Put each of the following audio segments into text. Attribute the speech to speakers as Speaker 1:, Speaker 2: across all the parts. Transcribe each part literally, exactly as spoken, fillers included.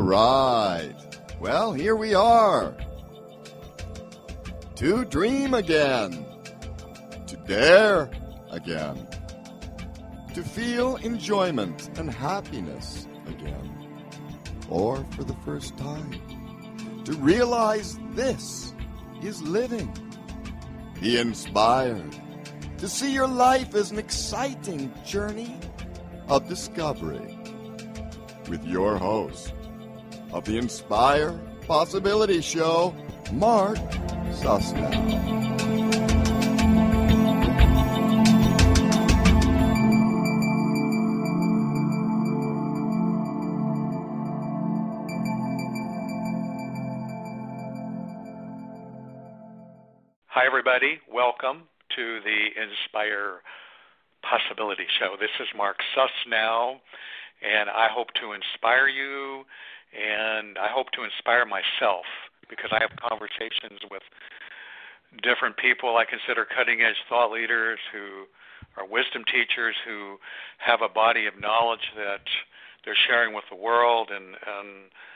Speaker 1: right. Well, here we are. To dream again. To dare again. To feel enjoyment and happiness again. Or for the first time. To realize this is living. Be inspired. To see your life as an exciting journey of discovery. With your host of the Inspire Possibility Show, Mark Susnell.
Speaker 2: Hi, everybody. Welcome to the Inspire Possibility Show. This is Mark Susnell, and I hope to inspire you, and I hope to inspire myself because I have conversations with different people I consider cutting-edge thought leaders who are wisdom teachers who have a body of knowledge that they're sharing with the world, and, and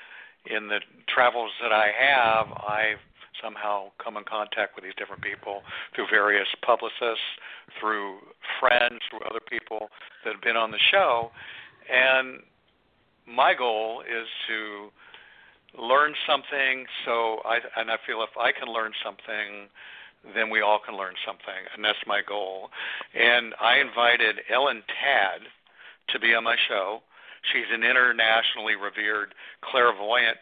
Speaker 2: in the travels that I have, I've somehow come in contact with these different people through various publicists, through friends, through other people that have been on the show. And my goal is to learn something, so I, and I feel if I can learn something, then we all can learn something, and that's my goal. And I invited Ellen Tadd to be on my show. She's an internationally revered clairvoyant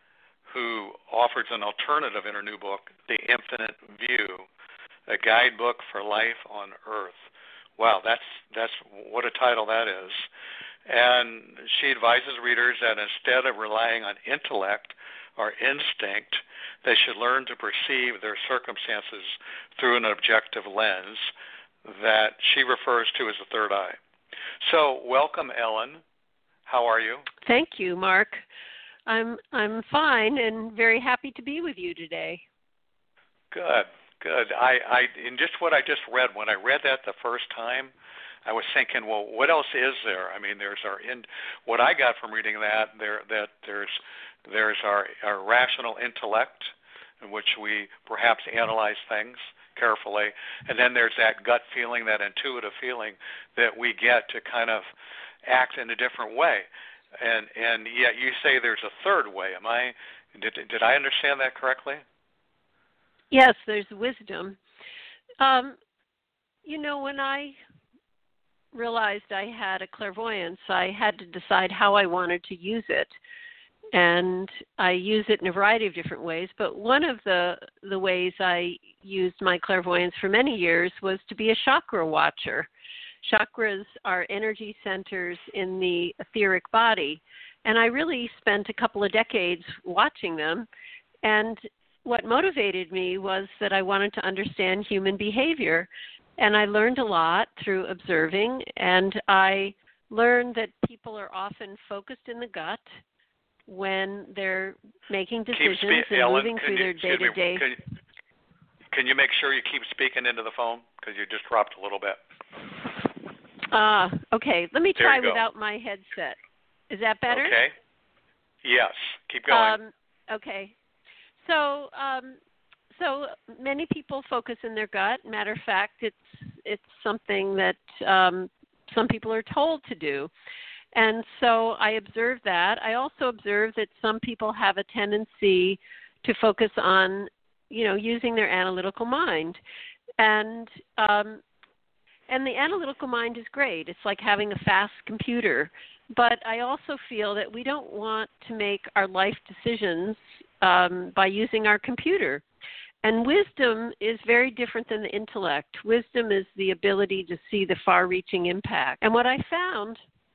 Speaker 2: who offers an alternative in her new book, The Infinite View, a guidebook for life on Earth. Wow, that's that's what a title that is. And she advises readers that instead of relying on intellect or instinct, they should learn to perceive their circumstances through an objective lens that she refers to as the third eye. So, welcome, Ellen. How are you?
Speaker 3: Thank you, Mark. I'm I'm fine and very happy to be with you today.
Speaker 2: Good, good. I, I in just what I just read, when I read that the first time, I was thinking, well, what else is there? I mean, there's our in. What I got from reading that there that there's there's our, our rational intellect, in which we perhaps analyze things carefully, and then there's that gut feeling, that intuitive feeling that we get to kind of act in a different way. And and yet you say there's a third way. Am I did did I understand that correctly?
Speaker 3: Yes, there's wisdom. Um, you know, when I realized I had a clairvoyance, I had to decide how I wanted to use it. And I use it in a variety of different ways, but one of the the ways I used my clairvoyance for many years was to be a chakra watcher. Chakras are energy centers in the etheric body, and I really spent a couple of decades watching them, and what motivated me was that I wanted to understand human behavior, and I learned a lot through observing, and I learned that people are often focused in the gut when they're making decisions
Speaker 2: spe-
Speaker 3: and
Speaker 2: Ellen,
Speaker 3: moving through
Speaker 2: you,
Speaker 3: their day-to-day.
Speaker 2: Me, can, can you make sure you keep speaking into the phone? Because you just dropped a little bit.
Speaker 3: Ah, uh, okay. Let me try without
Speaker 2: go.
Speaker 3: my headset. Is that better?
Speaker 2: Okay. Yes. Keep going.
Speaker 3: Um, okay. So, um, so many people focus in their gut. Matter of fact, it's it's something that um, some people are told to do. And so I observed that. I also observed that some people have a tendency to focus on, you know, using their analytical mind. And um, and the analytical mind is great. It's like having a fast computer. But I also feel that we don't want to make our life decisions um, by using our computer. And wisdom is very different than the intellect. Wisdom is the ability to see the far-reaching impact. And what I found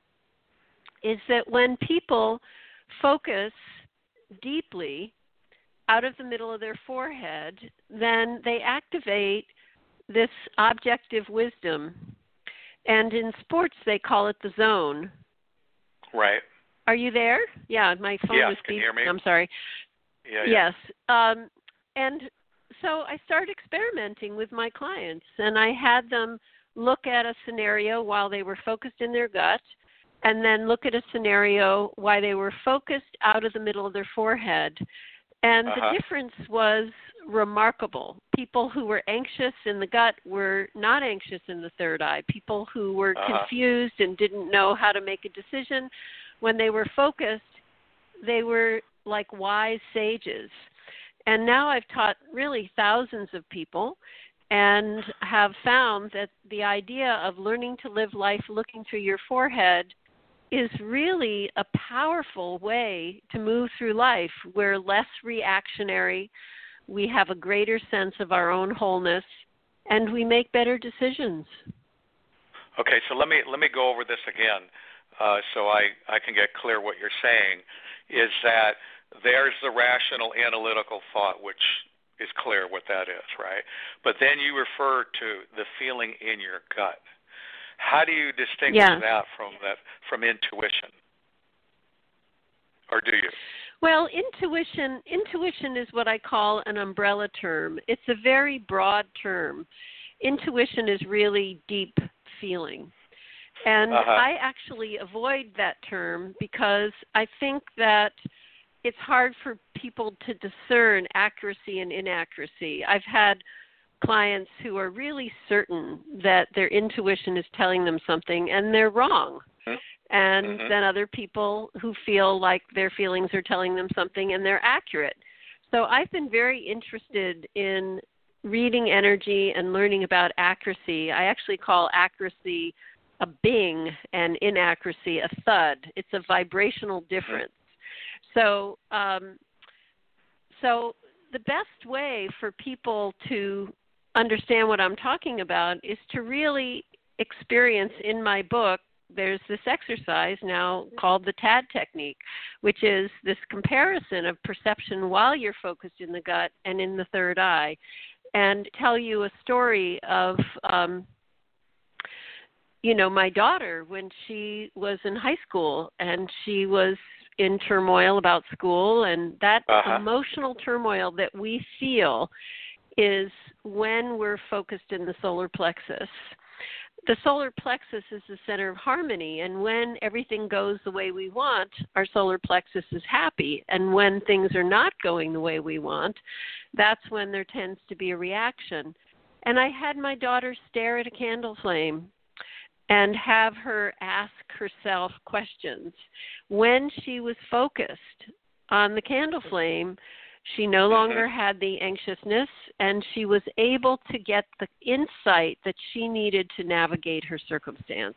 Speaker 3: is that when people focus deeply out of the middle of their forehead, then they activate this objective wisdom. And in sports, they call it the zone.
Speaker 2: Right.
Speaker 3: Are you there? Yeah, my phone
Speaker 2: yes,
Speaker 3: was
Speaker 2: can
Speaker 3: beeping.
Speaker 2: you hear me?
Speaker 3: I'm sorry.
Speaker 2: Yeah, yeah.
Speaker 3: Yes. Um, and so I started experimenting with my clients, and I had them look at a scenario while they were focused in their gut, and then look at a scenario why they were focused out of the middle of their forehead. And
Speaker 2: uh-huh.
Speaker 3: the difference was remarkable. People who were anxious in the gut were not anxious in the third eye. People who were
Speaker 2: uh-huh.
Speaker 3: confused and didn't know how to make a decision, when they were focused, they were like wise sages. And now I've taught really thousands of people and have found that the idea of learning to live life looking through your forehead is really a powerful way to move through life. We're less reactionary, we have a greater sense of our own wholeness, and we make better decisions.
Speaker 2: Okay, so let me let me go over this again uh, so I, I can get clear what you're saying, is that there's the rational analytical thought, which is clear what that is, right? But then you refer to the feeling in your gut. How do you distinguish
Speaker 3: yeah.
Speaker 2: that from that from intuition? Or do you?
Speaker 3: Well, intuition intuition is what I call an umbrella term. It's a very broad term. Intuition is really deep feeling. And
Speaker 2: uh-huh.
Speaker 3: I actually avoid that term because I think that it's hard for people to discern accuracy and inaccuracy. I've had clients who are really certain that their intuition is telling them something and they're wrong. Mm-hmm. And mm-hmm. then other people who feel like their feelings are telling them something and they're accurate. So I've been very interested in reading energy and learning about accuracy. I actually call accuracy a bing and inaccuracy a thud. It's a vibrational difference. Mm-hmm. So, um, so the best way for people to understand what I'm talking about is to really experience in my book. There's this exercise now called the T A D technique, which is this comparison of perception while you're focused in the gut and in the third eye, and tell you a story of, um, you know, my daughter when she was in high school and she was in turmoil about school, and that uh-huh. emotional turmoil that we feel is when we're focused in the solar plexus. The solar plexus is the center of harmony, and when everything goes the way we want, our solar plexus is happy. And when things are not going the way we want, that's when there tends to be a reaction. And I had my daughter stare at a candle flame and have her ask herself questions. When she was focused on the candle flame, she no longer had the anxiousness, and she was able to get the insight that she needed to navigate her circumstance.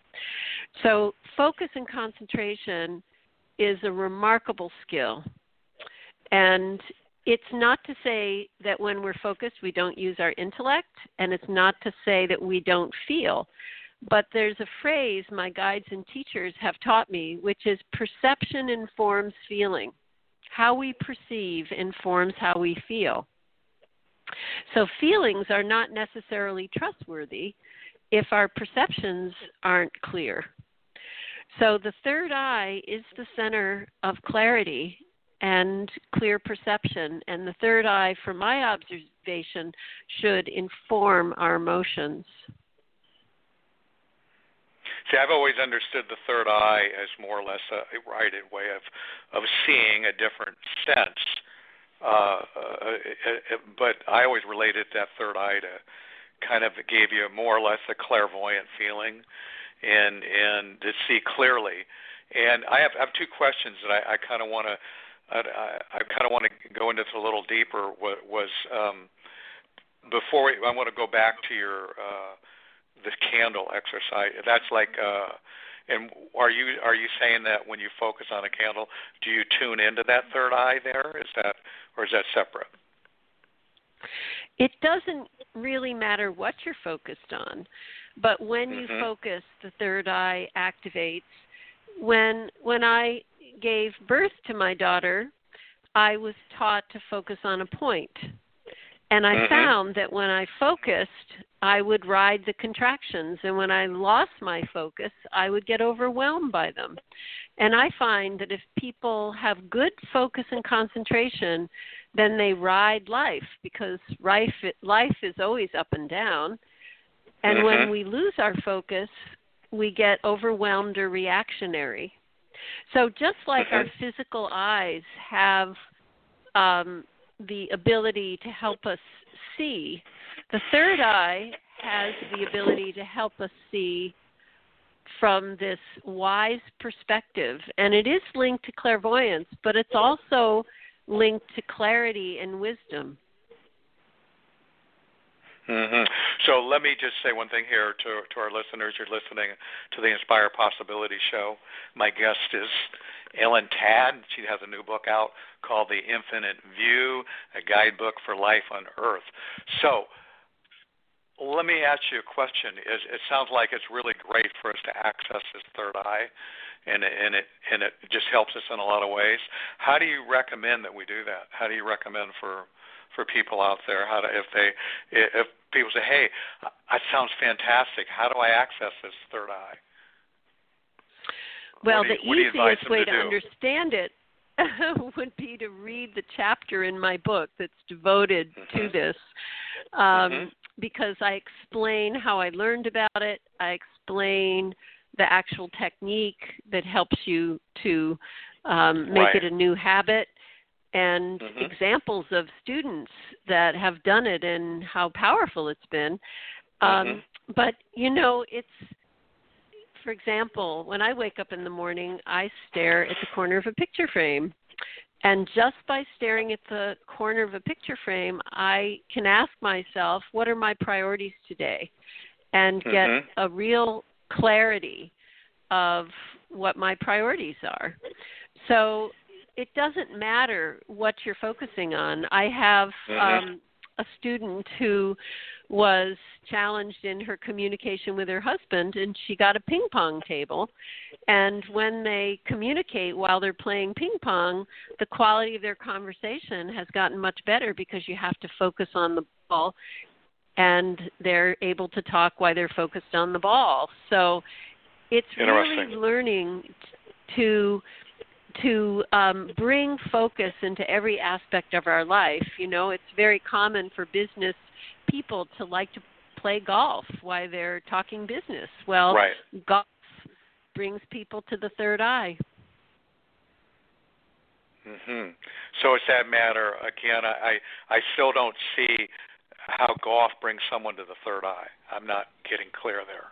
Speaker 3: So focus and concentration is a remarkable skill. And it's not to say that when we're focused we don't use our intellect, and it's not to say that we don't feel. But there's a phrase my guides and teachers have taught me, which is perception informs feeling. How we perceive informs how we feel. So feelings are not necessarily trustworthy if our perceptions aren't clear. So the third eye is the center of clarity and clear perception, and the third eye, from my observation, should inform our emotions.
Speaker 2: See, I've always understood the third eye as more or less a righted way of, of seeing a different sense. Uh, uh, but I always related that third eye to kind of gave you more or less a clairvoyant feeling and and to see clearly. And I have, I have two questions that I, I kind of want to I, I kind of want to go into this a little deeper. Was, was um, before we, I want to go back to your uh, the candle exercise. That's like, uh, and are you are you saying that when you focus on a candle, do you tune into that third eye there? Is that, or is that separate?
Speaker 3: It doesn't really matter what you're focused on, but when you mm-hmm. focus, the third eye activates. When when I gave birth to my daughter, I was taught to focus on a point. And I mm-hmm. found that when I focused, I would ride the contractions. And when I lost my focus, I would get overwhelmed by them. And I find that if people have good focus and concentration, then they ride life, because life, life is always up and down. And mm-hmm. when we lose our focus, we get overwhelmed or reactionary. So just like our physical eyes have um, the ability to help us see, the third eye has the ability to help us see from this wise perspective. And it is linked to clairvoyance, but it's also linked to clarity and wisdom.
Speaker 2: Mm-hmm. So let me just say one thing here to to our listeners. You're listening to the Inspire Possibility Show. My guest is Ellen Tadd. She has a new book out called The Infinite View, a guidebook for life on Earth. So let me ask you a question. It, it sounds like it's really great for us to access this third eye, and it, and it and it just helps us in a lot of ways. How do you recommend that we do that? How do you recommend for for people out there, how to, if they, if people say, hey, that sounds fantastic, how do I access this third eye?
Speaker 3: Well,
Speaker 2: you,
Speaker 3: the easiest way to,
Speaker 2: to
Speaker 3: understand it would be to read the chapter in my book that's devoted mm-hmm. to this, um, mm-hmm. because I explain how I learned about it. I explain the actual technique that helps you to um, make
Speaker 2: right.
Speaker 3: it a new habit. And mm-hmm. examples of students that have done it and how powerful it's been. Um, mm-hmm. But, you know, it's, for example, when I wake up in the morning, I stare at the corner of a picture frame. And just by staring at the corner of a picture frame, I can ask myself, what are my priorities today? And get mm-hmm. a real clarity of what my priorities are. So it doesn't matter what you're focusing on. I have mm-hmm. um, a student who was challenged in her communication with her husband, and she got a ping pong table. And when they communicate while they're playing ping pong, the quality of their conversation has gotten much better because you have to focus on the ball, and they're able to talk while they're focused on the ball. So it's really learning to to um, bring focus into every aspect of our life. You know, it's very common for business people to like to play golf while they're talking business. Well,
Speaker 2: right.
Speaker 3: golf brings people to the third eye.
Speaker 2: Mm-hmm. So it's that matter, again, I, I still don't see how golf brings someone to the third eye. I'm not getting clear there.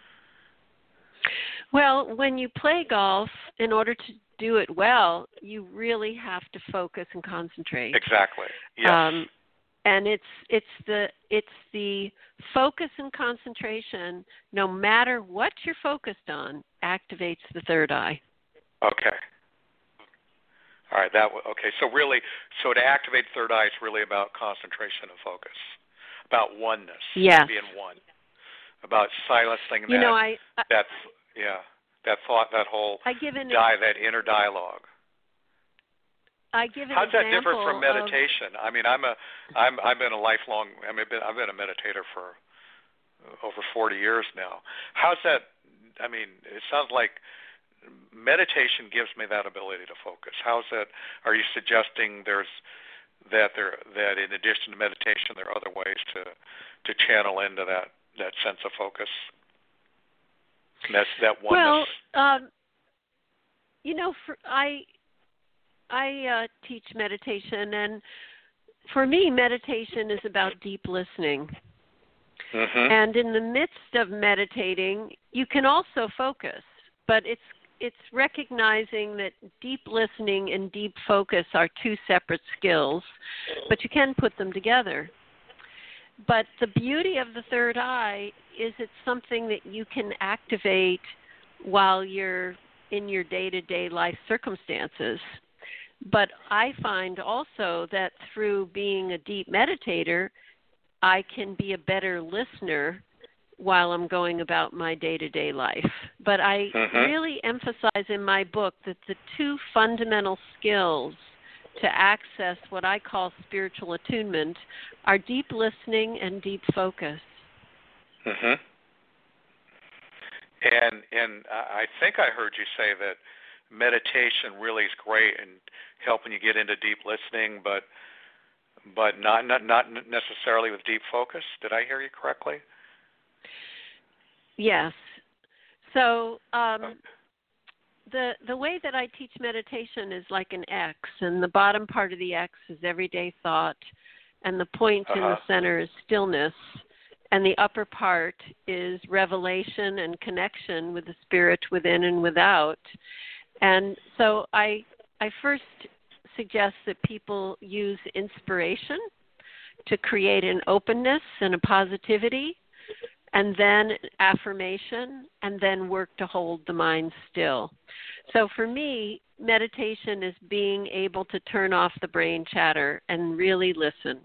Speaker 3: Well, when you play golf, in order to do it well, you really have to focus and concentrate.
Speaker 2: Exactly. Yes. Um,
Speaker 3: and it's it's the it's the focus and concentration, no matter what you're focused on, activates the third eye.
Speaker 2: Okay. All right. That okay. So really, so to activate third eye, it's really about concentration and focus, about oneness.
Speaker 3: Yes.
Speaker 2: Being one. About silencing
Speaker 3: you
Speaker 2: that.
Speaker 3: Know, I, I,
Speaker 2: that's yeah. That thought, that whole
Speaker 3: I give an,
Speaker 2: die, that inner dialogue.
Speaker 3: I give an
Speaker 2: How's that
Speaker 3: example
Speaker 2: different from meditation?
Speaker 3: Of,
Speaker 2: I mean, I'm a, I'm, I've been a lifelong. I mean, I've been, I've been a meditator for over forty years now. How's that? I mean, it sounds like meditation gives me that ability to focus. How's that? Are you suggesting there's that there that in addition to meditation, there are other ways to to channel into that that sense of focus? That's that oneness.
Speaker 3: Well, um, you know, for, I I uh, teach meditation, and for me, meditation is about deep listening.
Speaker 2: Mm-hmm.
Speaker 3: And in the midst of meditating, you can also focus, but it's it's recognizing that deep listening and deep focus are two separate skills, but you can put them together. But the beauty of the third eye is it's something that you can activate while you're in your day-to-day life circumstances. But I find also that through being a deep meditator, I can be a better listener while I'm going about my day-to-day life. But I mm-hmm. really emphasize in my book that the two fundamental skills to access what I call spiritual attunement are deep listening and deep focus.
Speaker 2: Mm-hmm. And and I think I heard you say that meditation really is great in helping you get into deep listening, but but not not not necessarily with deep focus. Did I hear you correctly?
Speaker 3: Yes. So um, the the way that I teach meditation is like an X, and the bottom part of the X is everyday thought, and the point
Speaker 2: uh-huh.
Speaker 3: in the center is stillness, and the upper part is revelation and connection with the spirit within and without. And so I I first suggest that people use inspiration to create an openness and a positivity, and then affirmation, and then work to hold the mind still. So for me, meditation is being able to turn off the brain chatter and really listen.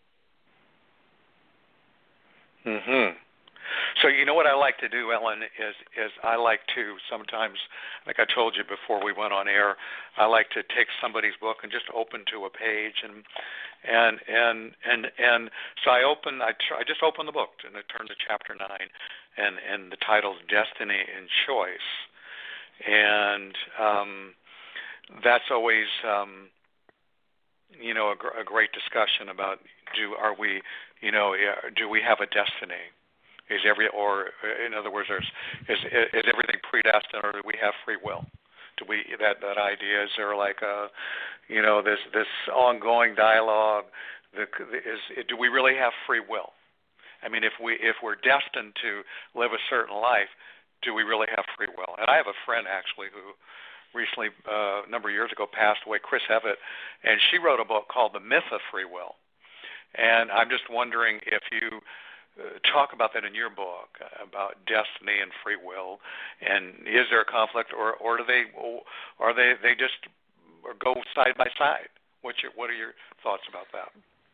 Speaker 2: Mhm. So you know what I like to do, Ellen, is is I like to sometimes, like I told you before we went on air, I like to take somebody's book and just open to a page, and and and and and so I open, I try, I just open the book and I turn to chapter nine, and and the title's Destiny and Choice, and um, that's always um, you know a, gr- a great discussion about do are we you know do we have a destiny? Is every, or in other words, there's, is is everything predestined, or do we have free will? Do we that that idea? Is there like a, you know, this this ongoing dialogue? The, is do we really have free will? I mean, if we if we're destined to live a certain life, do we really have free will? And I have a friend actually who recently, uh, a number of years ago, passed away, Chris Evett, and she wrote a book called The Myth of Free Will. And I'm just wondering if you Uh, talk about that in your book, uh, about destiny and free will, and is there a conflict, or or do they, or are they they just go side by side? What's your what are your thoughts about that?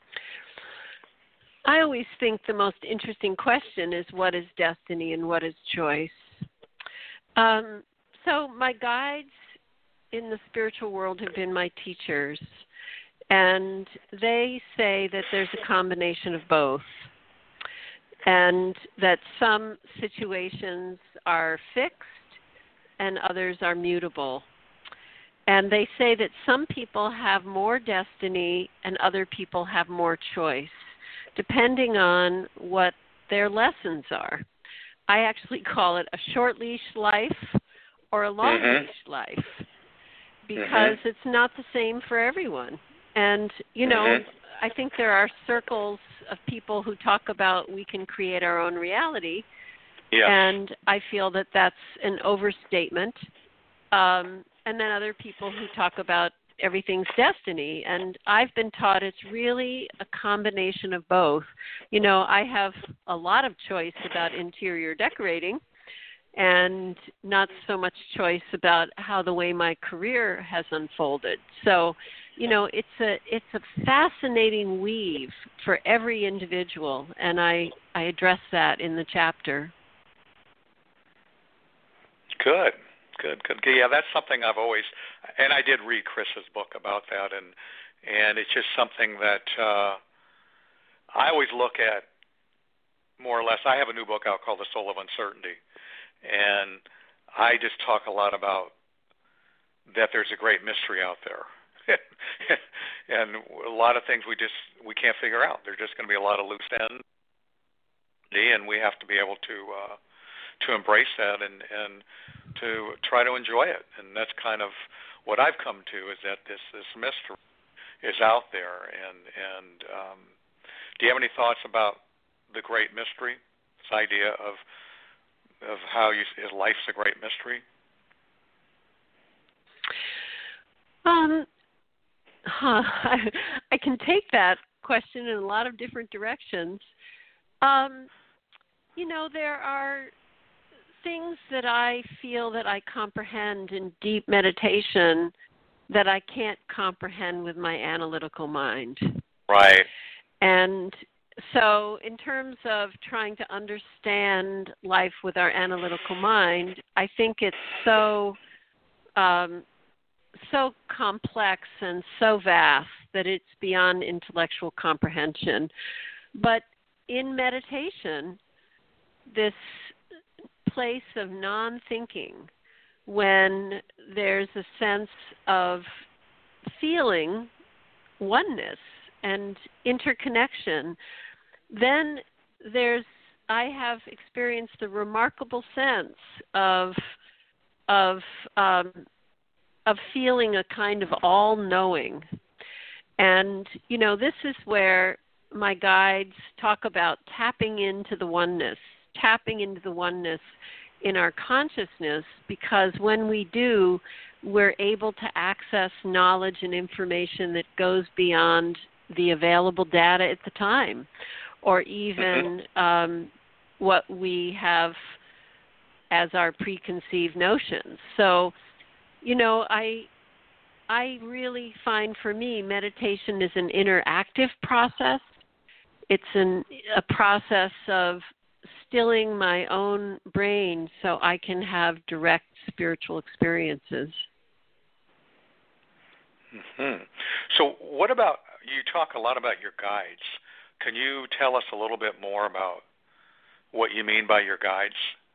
Speaker 3: I always think the most interesting question is what is destiny and what is choice. Um, so my guides in the spiritual world have been my teachers, and they say that there's a combination of both. And that some situations are fixed and others are mutable. And they say that some people have more destiny and other people have more choice, depending on what their lessons are. I actually call it a short leash life or a long
Speaker 2: mm-hmm.
Speaker 3: leash life, because
Speaker 2: mm-hmm.
Speaker 3: it's not the same for everyone. And, you know,
Speaker 2: mm-hmm.
Speaker 3: I think there are circles of people who talk about we can create our own reality,
Speaker 2: yes.
Speaker 3: and I feel that that's an overstatement. Um, and then other people who talk about everything's destiny, and I've been taught it's really a combination of both. You know, I have a lot of choice about interior decorating, and not so much choice about how the way my career has unfolded. So, you know, it's a it's a fascinating weave for every individual, and I, I address that in the chapter.
Speaker 2: Good, good, good. Yeah, that's something I've always, and I did read Chris's book about that, and and it's just something that uh, I always look at more or less. I have a new book out called The Soul of Uncertainty, and I just talk a lot about that there's a great mystery out there. And a lot of things we just we can't figure out. There's just going to be a lot of loose ends, and we have to be able to uh, to embrace that and, and to try to enjoy it. And that's kind of what I've come to, is that this this mystery is out there. And and um, do you have any thoughts about the great mystery? This idea of of how you life's a great mystery.
Speaker 3: Um. Huh. I, I can take that question in a lot of different directions. Um, you know, there are things that I feel that I comprehend in deep meditation that I can't comprehend with my analytical mind.
Speaker 2: Right.
Speaker 3: And so in terms of trying to understand life with our analytical mind, I think it's so... Um, so complex and so vast that it's beyond intellectual comprehension. But in meditation, this place of non-thinking, when there's a sense of feeling oneness and interconnection, then there's I have experienced the remarkable sense of of um, of feeling a kind of all-knowing. And, you know, this is where my guides talk about tapping into the oneness, tapping into the oneness in our consciousness, because when we do, we're able to access knowledge and information that goes beyond the available data at the time, or even um, what we have as our preconceived notions. So, you know, I I really find for me meditation is an interactive process. It's an, a process of stilling my own brain so I can have direct spiritual experiences.
Speaker 2: Mm-hmm. So what about, you talk a lot about your guides. Can you tell us a little bit more about what you mean by your guides?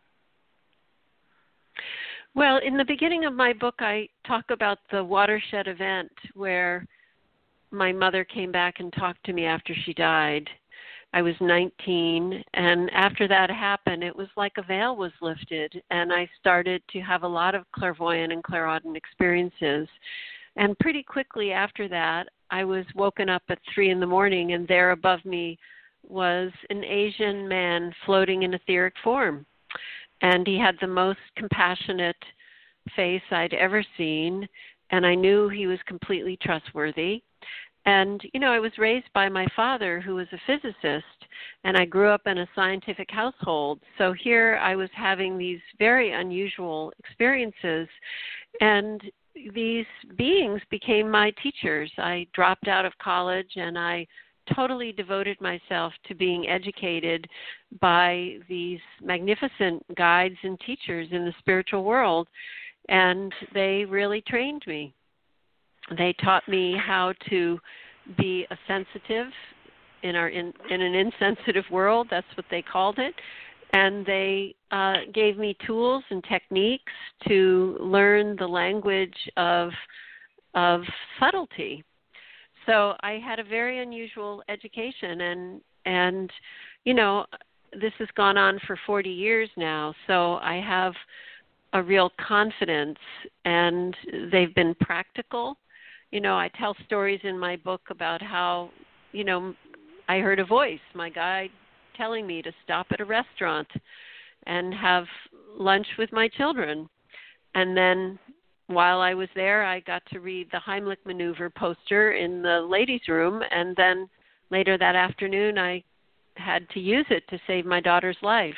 Speaker 3: Well, in the beginning of my book, I talk about the watershed event where my mother came back and talked to me after she died. I was nineteen, and after that happened, it was like a veil was lifted, and I started to have a lot of clairvoyant and clairaudient experiences. And pretty quickly after that, I was woken up at three in the morning, and there above me was an Asian man floating in etheric form. And he had the most compassionate face I'd ever seen, and I knew he was completely trustworthy. And, you know, I was raised by my father, who was a physicist, and I grew up in a scientific household. So here I was having these very unusual experiences, and these beings became my teachers. I dropped out of college, and I totally devoted myself to being educated by these magnificent guides and teachers in the spiritual world, and they really trained me. They taught me how to be a sensitive in our in, in an insensitive world. That's what they called it. And they uh, gave me tools and techniques to learn the language of of subtlety. So I had a very unusual education, and and you know, this has gone on for forty years now. So I have a real confidence, and they've been practical. You know, I tell stories in my book about how, you know, I heard a voice, my guide telling me to stop at a restaurant and have lunch with my children. And then while I was there, I got to read the Heimlich maneuver poster in the ladies' room, and then later that afternoon I had to use it to save my daughter's life.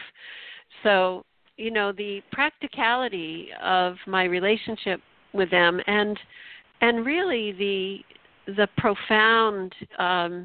Speaker 3: So, you know, the practicality of my relationship with them, and and really the the profound um,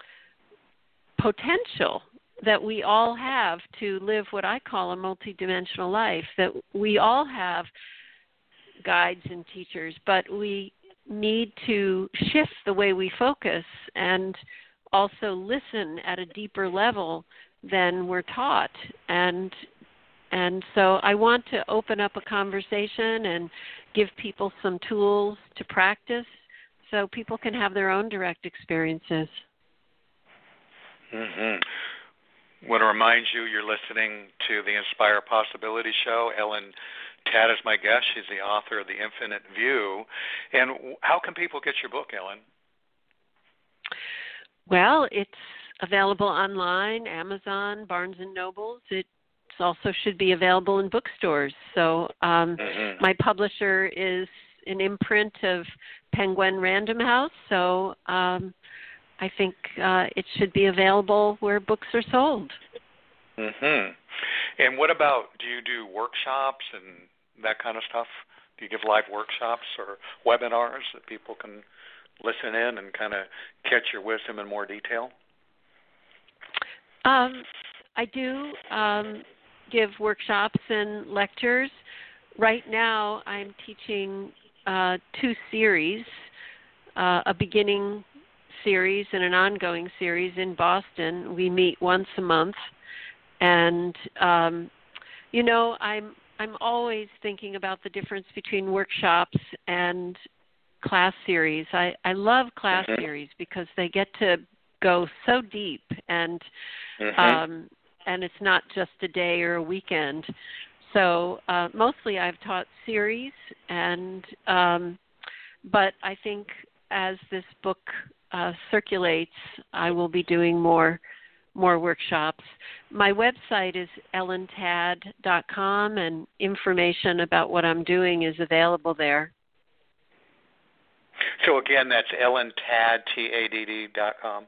Speaker 3: potential that we all have to live what I call a multidimensional life, that we all have guides and teachers, but we need to shift the way we focus and also listen at a deeper level than we're taught. And and so I want to open up a conversation and give people some tools to practice so people can have their own direct experiences.
Speaker 2: Mm-hmm. Want to remind you, you're listening to the Inspire Possibility Show. Ellen Tatt is my guest. She's the author of The Infinite View. And how can people get your book, Ellen?
Speaker 3: Well, it's available online, Amazon, Barnes and Nobles. It also should be available in bookstores. So um, mm-hmm. my publisher is an imprint of Penguin Random House. So um, I think uh, it should be available where books are sold.
Speaker 2: Mm-hmm. And what about, do you do workshops and that kind of stuff? Do you give live workshops or webinars that people can listen in and kind of catch your wisdom in more detail?
Speaker 3: Um, I do um, give workshops and lectures. Right now I'm teaching uh, two series, uh, a beginning series and an ongoing series in Boston. We meet once a month. And, um, you know, I'm I'm always thinking about the difference between workshops and class series. I, I love class mm-hmm. series because they get to go so deep and mm-hmm. um, and it's not just a day or a weekend. So uh, mostly I've taught series, and um, but I think as this book uh, circulates, I will be doing more more workshops. My website is ellen tadd dot com, and information about what I'm doing is available there.
Speaker 2: So again, that's ellen tadd, T A D D dot com.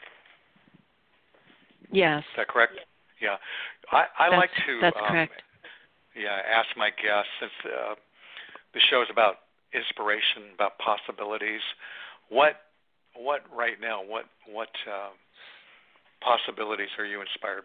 Speaker 3: Yes.
Speaker 2: Is that correct? Yeah. I, I
Speaker 3: that's,
Speaker 2: like to
Speaker 3: that's
Speaker 2: um,
Speaker 3: correct.
Speaker 2: Yeah, ask my guests, since uh, the show is about inspiration, about possibilities. What, what right now? What, what uh, possibilities are you inspired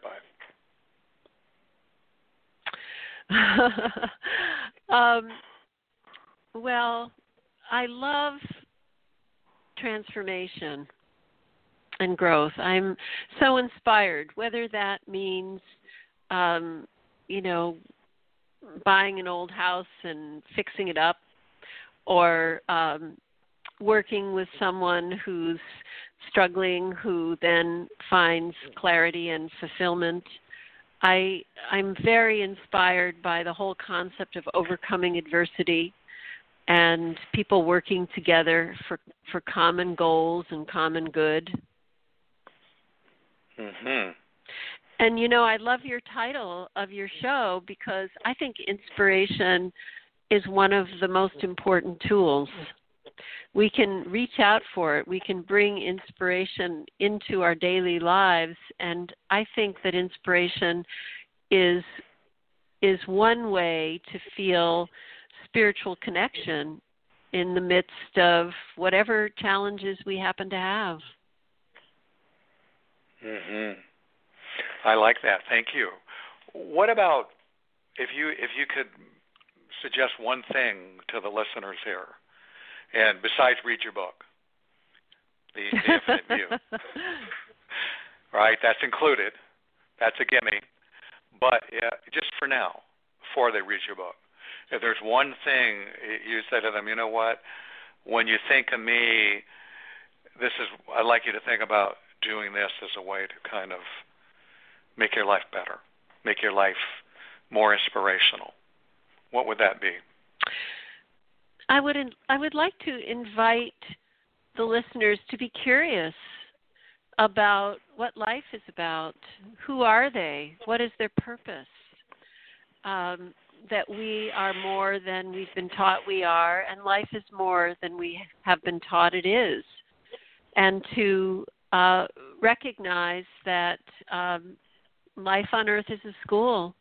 Speaker 3: by? um, well, I love transformation and growth. I'm so inspired, whether that means, um, you know, buying an old house and fixing it up, or um, working with someone who's struggling, who then finds clarity and fulfillment. I, I'm very inspired by the whole concept of overcoming adversity and people working together for, for common goals and common good.
Speaker 2: Mm-hmm.
Speaker 3: And, you know, I love your title of your show, because I think inspiration is one of the most important tools. We can reach out for it. We can bring inspiration into our daily lives. And I think that inspiration is is one way to feel spiritual connection in the midst of whatever challenges we happen to have.
Speaker 2: Mm-hmm. I like that. Thank you. What about if you if you could suggest one thing to the listeners here, and besides read your book, The, the Infinite View, right? That's included. That's a gimme. But uh, just for now, before they read your book, if there's one thing you say to them, you know what? When you think of me, this is. I'd like you to think about doing this as a way to kind of make your life better, make your life more inspirational. What would that be?
Speaker 3: I would I would like to invite the listeners to be curious about what life is about. Who are they? What is their purpose? Um, that we are more than we've been taught we are, and life is more than we have been taught it is. And to uh, recognize that um, life on earth is a school.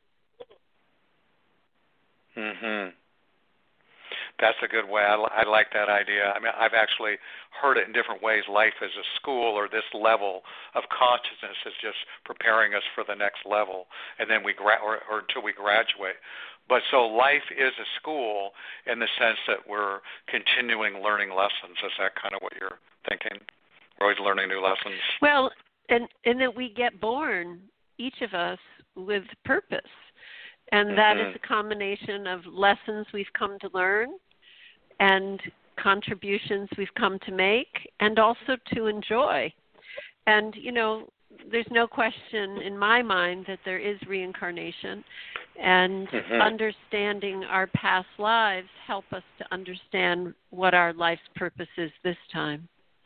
Speaker 2: Mm-hmm. That's a good way. I, I like that idea. I mean, I've actually heard it in different ways. Life is a school, or this level of consciousness is just preparing us for the next level, and then we gra- or, or until we graduate. But so life is a school in the sense that we're continuing learning lessons. Is that kind of what you're thinking? We're always learning new lessons.
Speaker 3: Well, and and that we get born, each of us, with purpose. And that
Speaker 2: mm-hmm.
Speaker 3: is a combination of lessons we've come to learn and contributions we've come to make, and also to enjoy. And, you know, there's no question in my mind that there is reincarnation, and
Speaker 2: mm-hmm.
Speaker 3: understanding our past lives help us to understand what our life's purpose is this time.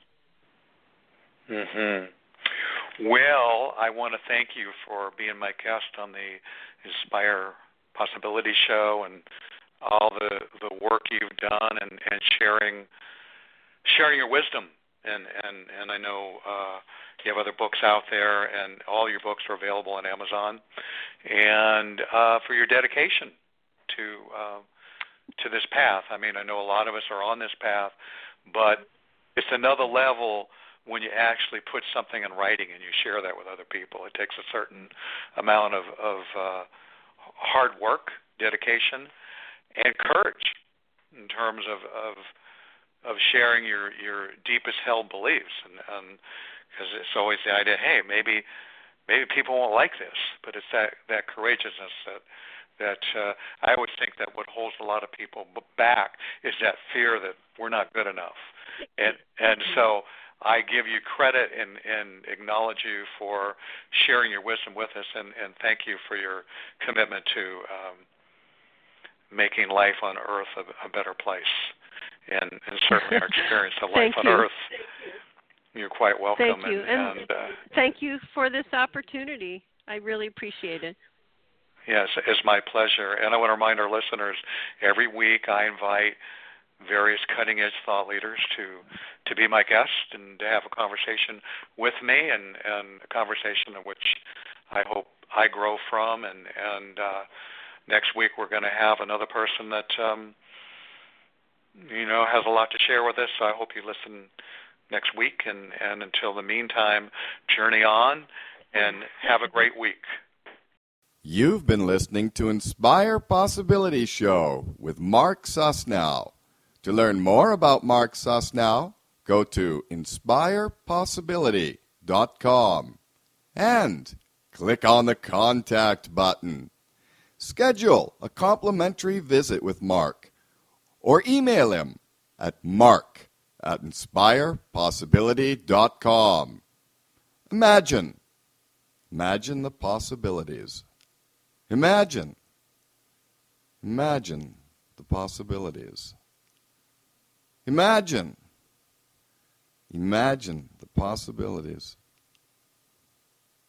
Speaker 2: Mm-hmm. Well, I want to thank you for being my guest on the Inspire Possibility Show, and all the, the work you've done, and, and sharing sharing your wisdom. And, and, and I know uh, you have other books out there, and all your books are available on Amazon. And uh, for your dedication to uh, to this path. I mean, I know a lot of us are on this path, but it's another level when you actually put something in writing and you share that with other people. It takes a certain amount of, of uh, hard work, dedication, and courage in terms of of, of sharing your, your deepest held beliefs. And because it's always the idea, hey, maybe maybe people won't like this, but it's that, that courageousness that that uh, I always think that what holds a lot of people back is that fear that we're not good enough. And and so I give you credit and, and acknowledge you for sharing your wisdom with us, and, and thank you for your commitment to um, making life on Earth a, a better place, and, and certainly our experience of life on
Speaker 3: you.
Speaker 2: Earth. You're quite welcome.
Speaker 3: Thank you,
Speaker 2: and,
Speaker 3: and,
Speaker 2: and uh,
Speaker 3: thank you for this opportunity. I really appreciate it.
Speaker 2: Yes, it's my pleasure. And I want to remind our listeners, every week I invite various cutting-edge thought leaders to, to be my guest and to have a conversation with me, and, and a conversation in which I hope I grow from. And, and uh, next week we're going to have another person that, um, you know, has a lot to share with us. So I hope you listen next week. And, and until the meantime, journey on and have a great week.
Speaker 1: You've been listening to Inspire Possibility Show with Mark Susnow. To learn more about Mark Susnow, go to inspire possibility dot com and click on the Contact button. Schedule a complimentary visit with Mark or email him at mark at inspire possibility dot com. Imagine. Imagine the possibilities. Imagine. Imagine the possibilities. Imagine. Imagine the possibilities.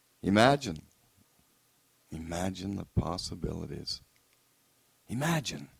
Speaker 1: Imagine. Imagine the possibilities. Imagine.